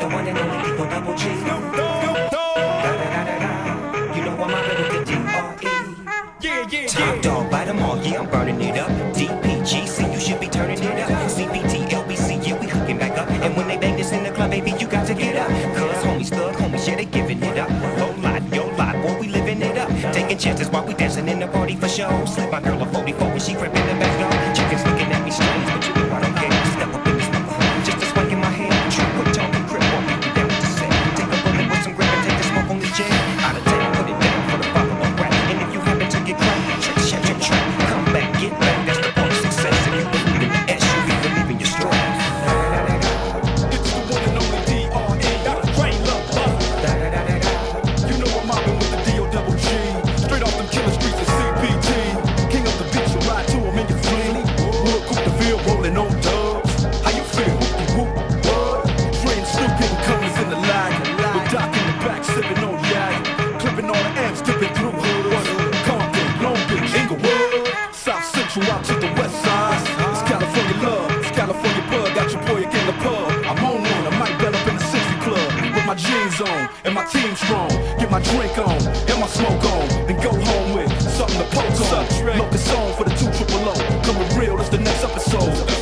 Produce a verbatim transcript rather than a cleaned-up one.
one and only Eagle Double G. Da da da da da. You know I'm mobbing with the D R E. Yeah, yeah, Top dog, bite them all, yeah, I'm burning it up. D P G C, you should be turning it up. C P T, L B C, yeah, we hooking back up. And when they bang this in the club, baby, you got to get up. Cause homies, thug homies, yeah, they giving it up. Whole lot, yo lot, boy, we living it up. Taking chances while we dancing in the party for show. Slip my girl a forty-four when she crept in the back door. Chickens looking at me strange, but you know I don't care. Step up in this motherfucker, just a swank in my hand. True, put talking crip, walk me down with the set. Take a bullet with some grip and take the smoke on the jet. Out of town, put it down for the follow-up rap. And if you happen to get cracked, trick, shut your trap. Come back, get back, that's the part of success. If you believe in the S, you be believing your strap. It's the one and only D R E. Rain love, Da da da da da. you know I'm mobbing with the D O double G. Straight off them killer streets of C P T. King of the beach, you ride to him in your fleet. Wood, coupe the field, rolling on dubs. How you feel? Whoop, what? Dre and Snoop hitting colors in the lag. With Doc in the back, sipping on yak. Clipping all the amps, dipping through hoods. Compton, Long Beach, Inglewood. South Central out to the west side. It's California love, it's California bug. Got your boy again the pub. I'm on one, I might bet up in the sixty club. With my jeans on and my team strong. Get my drink on and my smoke on. Then go home with something to poke on. Locus on for the two triple O. Coming real, it's the next episode.